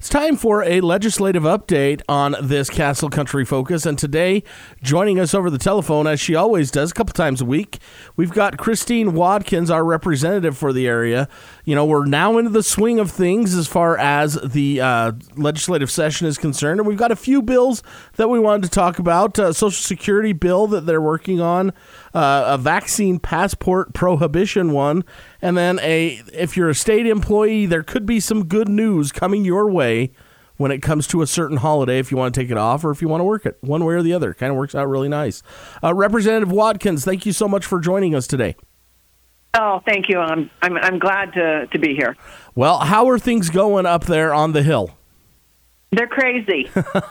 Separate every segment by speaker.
Speaker 1: It's time for a legislative update on this Castle Country Focus, and today, joining us over the telephone, as she always does, a couple times a week, we've got Christine Watkins, our representative for the area. You know, we're now into the swing of things as far as the legislative session is concerned, and we've got a few bills that we wanted to talk about. Social Security bill that they're working on, a vaccine passport prohibition one, and then if you're a state employee, there could be some good news coming your way when it comes to a certain holiday, if you want to take it off or if you want to work it, one way or the other. Kind of works out really nice. Representative Watkins, thank you so much for joining us today.
Speaker 2: Oh, thank you. I'm glad to be here.
Speaker 1: Well, how are things going up there on the Hill?
Speaker 2: They're crazy.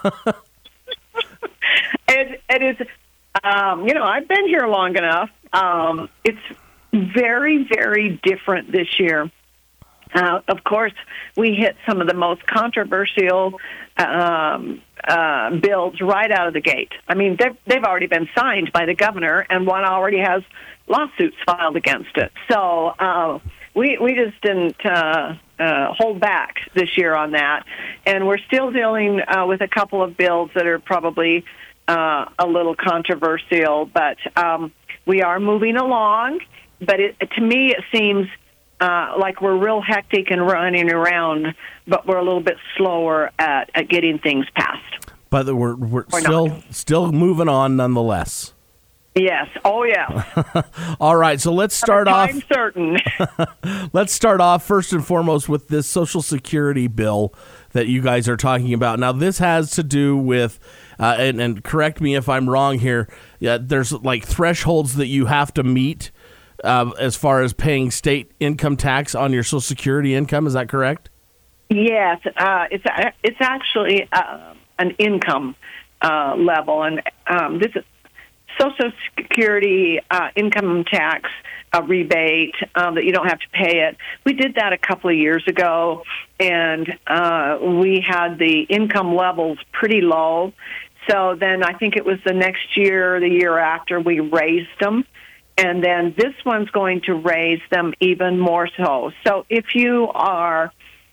Speaker 2: It is. I've been here long enough. It's very, very different this year. Of course, we hit some of the most controversial bills right out of the gate. I mean, they've already been signed by the governor, and one already has lawsuits filed against it. So we just didn't hold back this year on that, and we're still dealing with a couple of bills that are probably a little controversial, but we are moving along. But to me, it seems like we're real hectic and running around, but we're a little bit slower at getting things passed.
Speaker 1: But we're still moving on nonetheless.
Speaker 2: Yes. Oh, yeah.
Speaker 1: All right. So let's start off.
Speaker 2: I'm certain.
Speaker 1: Let's start off first and foremost with this Social Security bill that you guys are talking about. Now, this has to do with, and correct me if I'm wrong here, there's like thresholds that you have to meet as far as paying state income tax on your Social Security income. Is that correct?
Speaker 2: Yes. It's actually an income level, and this is Social Security income tax rebate that you don't have to pay it. We did that a couple of years ago, and we had the income levels pretty low. So then I think it was the next year, the year after, we raised them. And then this one's going to raise them even more so. So if you are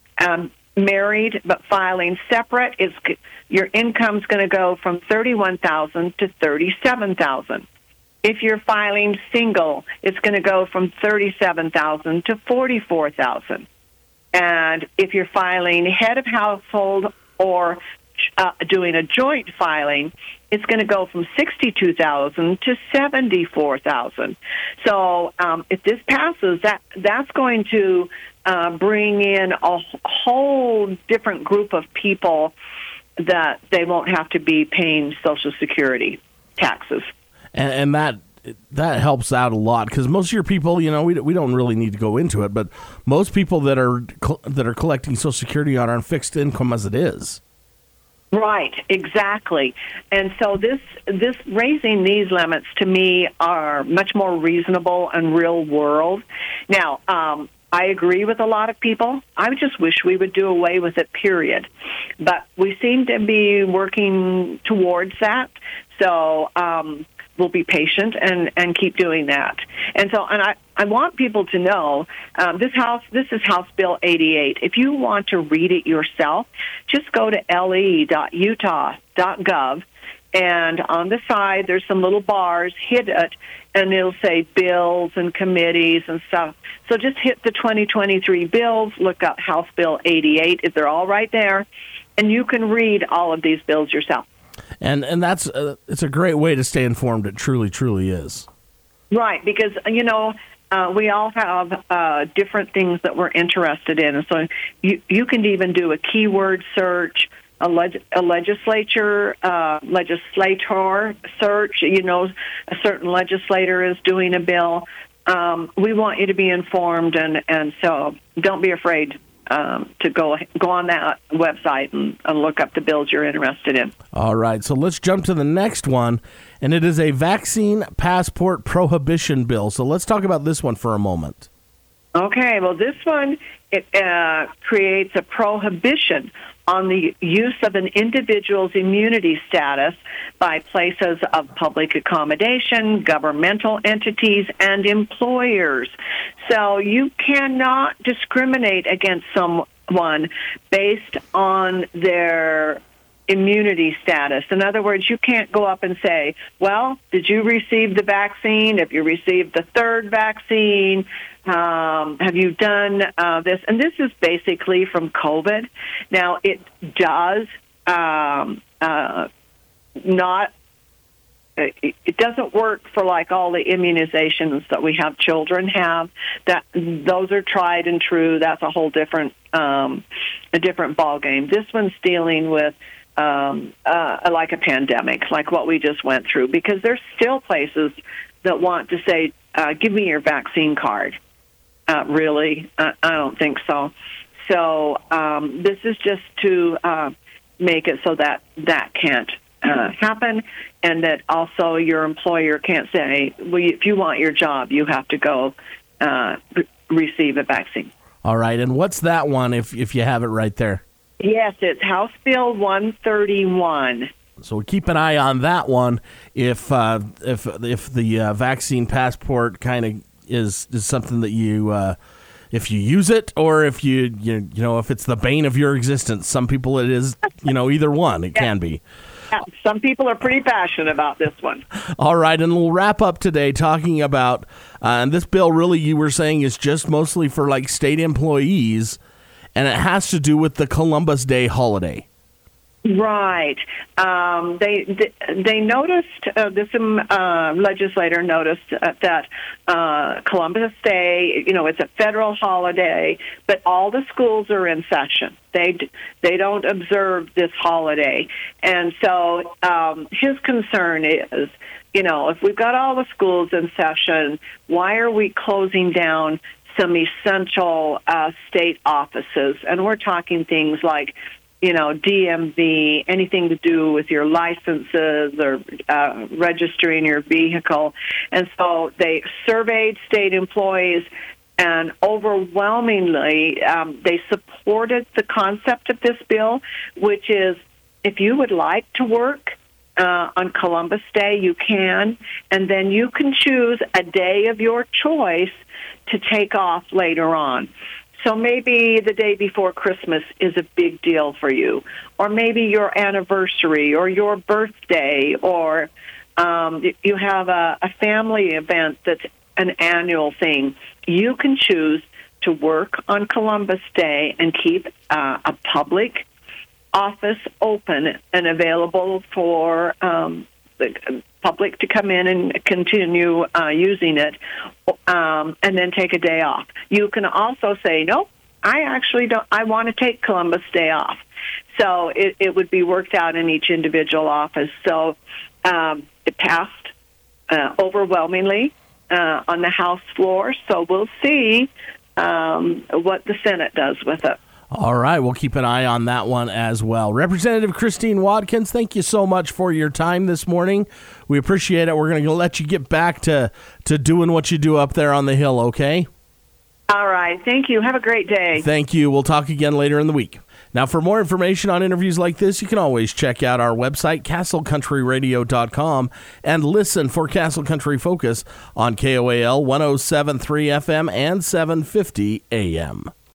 Speaker 2: married but filing separate, your income's going to go from $31,000 to $37,000. If you're filing single, it's going to go from $37,000 to $44,000. And if you're filing head of household or doing a joint filing, it's going to go from $62,000 to $74,000. So if this passes, that's going to bring in a whole different group of people that they won't have to be paying Social Security taxes.
Speaker 1: And that helps out a lot, because most of your people, we don't really need to go into it, but most people that are collecting Social Security are on fixed income as it is.
Speaker 2: Right, exactly. And so this raising these limits to me are much more reasonable and real world. Now, I agree with a lot of people. I just wish we would do away with it, period. But we seem to be working towards that. So we'll be patient and keep doing that. And I want people to know this is House Bill 88. If you want to read it yourself, just go to le.utah.gov, and on the side there's some little bars. Hit it, and it'll say bills and committees and stuff. So just hit the 2023 bills, look up House Bill 88. They're all right there, and you can read all of these bills yourself.
Speaker 1: And that's it's a great way to stay informed. It truly, truly is.
Speaker 2: Right, because, we all have different things that we're interested in. And so you can even do a keyword search, a legislator search. A certain legislator is doing a bill. We want you to be informed, and so don't be afraid to go on that website and look up the bills you're interested in.
Speaker 1: All right, so let's jump to the next one, and it is a vaccine passport prohibition bill. So let's talk about this one for a moment.
Speaker 2: Okay, well, this one, it creates a prohibition on the use of an individual's immunity status by places of public accommodation, governmental entities, and employers. So you cannot discriminate against one based on their immunity status. In other words, you can't go up and say, well, did you receive the vaccine? Have you received the third vaccine? Have you done this? And this is basically from COVID. Now, it does not. It doesn't work for like all the immunizations that we have children have. That those are tried and true. That's a whole different ball game. This one's dealing with like a pandemic, like what we just went through, because there's still places that want to say, "Give me your vaccine card." Really, I don't think so. So this is just to make it so that that can't happen, and that also your employer can't say, well, if you want your job, you have to go receive a vaccine.
Speaker 1: All right, and what's that one if you have it right there?
Speaker 2: Yes, it's House Bill 131.
Speaker 1: So we keep an eye on that one if the vaccine passport kind of is something that you if you use it, or if you know if it's the bane of your existence. Some people it is, either one. It can be.
Speaker 2: Some people are pretty passionate about this one.
Speaker 1: All right, and we'll wrap up today talking about, and this bill really you were saying is just mostly for like state employees, and it has to do with the Columbus Day holiday.
Speaker 2: Right. They noticed, this legislator noticed that Columbus Day, it's a federal holiday, but all the schools are in session. They don't observe this holiday. And so his concern is, if we've got all the schools in session, why are we closing down some essential state offices? And we're talking things like DMV, anything to do with your licenses or registering your vehicle. And so they surveyed state employees, and overwhelmingly they supported the concept of this bill, which is if you would like to work on Columbus Day, you can, and then you can choose a day of your choice to take off later on. So maybe the day before Christmas is a big deal for you, or maybe your anniversary or your birthday, or you have a family event that's an annual thing. You can choose to work on Columbus Day and keep a public office open and available for the public to come in and continue using it, and then take a day off. You can also say, nope, I actually don't. I want to take Columbus Day off. So it would be worked out in each individual office. So it passed overwhelmingly on the House floor. So we'll see what the Senate does with it.
Speaker 1: All right, we'll keep an eye on that one as well. Representative Christine Watkins, thank you so much for your time this morning. We appreciate it. We're going to let you get back to doing what you do up there on the Hill, okay?
Speaker 2: All right, thank you. Have a great day.
Speaker 1: Thank you. We'll talk again later in the week. Now, for more information on interviews like this, you can always check out our website, castlecountryradio.com, and listen for Castle Country Focus on KOAL 107.3 FM and 750 AM.